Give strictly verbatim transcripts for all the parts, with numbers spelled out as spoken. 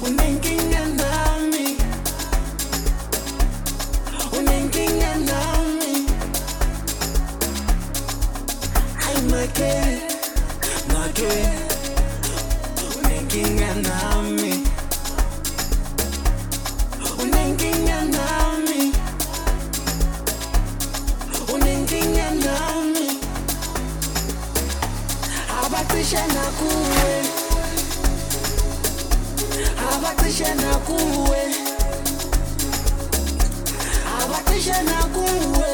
unenkinga nami, unenkinga nami. Ay make, make, unenkinga nami, unenkinga nami, unenkinga nami. Abatisha nakuwe, abatisha nakuwe, abatisha nakuwe,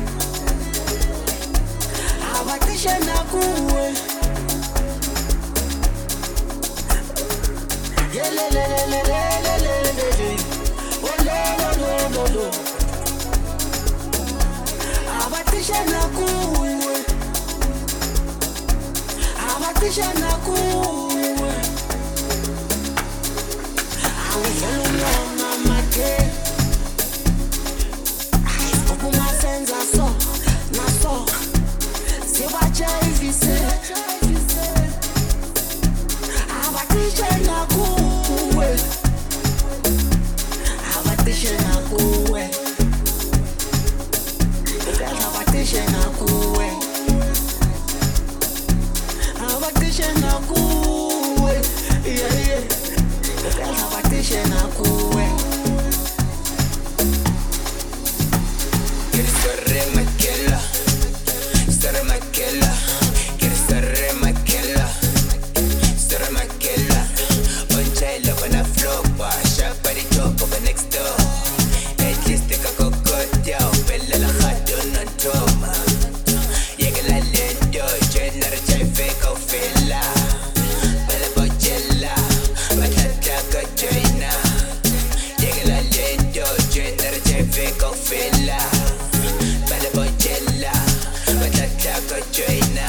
abatisha nakuwe. Yelelelelelelelele, ololololo. Abatisha nakuwe, abatisha nakuwe. Awuvela umlomo make, uphuma senza so naso, siwajayivise. Abatisha nakuwe, abatisha nakuwe, abatisha nakuwe, abatisha nakuwe, yeah yeah, abatisha nakuwe. Quieres ser maquela, ser maquela, quieres ser maquela, ser maquela. Ponchela when I flow, shop by the top of the next door. At least the cocotia, bella la hado no toma. Llega la lento, llena de chaife cofela. Bella bochela, batata cochina. Llega la lento, llena de chaife cofela. Bella bochela, batata cochina.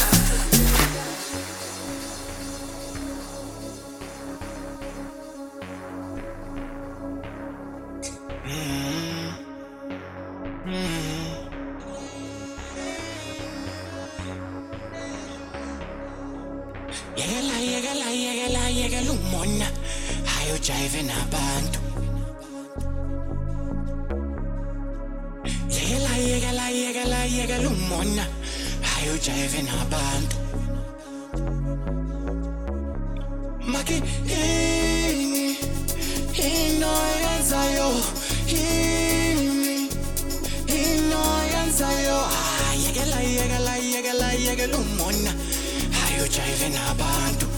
Yekela, yekela, yekela, yekela umona, ayojayive nabantu. Yekela, yekela, yekela, yekela umona, ayojayive nabantu. Maki ini, ino yenzayo, ini, ino yenzayo. Ah, yekela, yekela, yekela, yekela umona, ayojayive nabantu.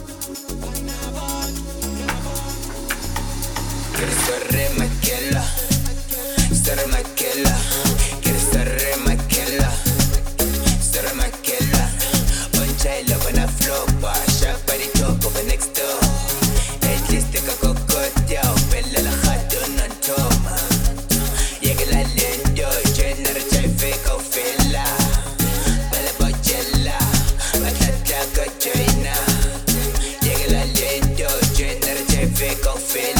Quieres ser maquela, ser maquela, quieres ser maquela, ser maquela. Ponchela when I flow, shop by the top of the next door. At least the cocotia, bella la hado no toma. Llega la lento, llena de chaife cofela. Bella bochela, batata cochina. Llega la lento, llena de chaife cofela.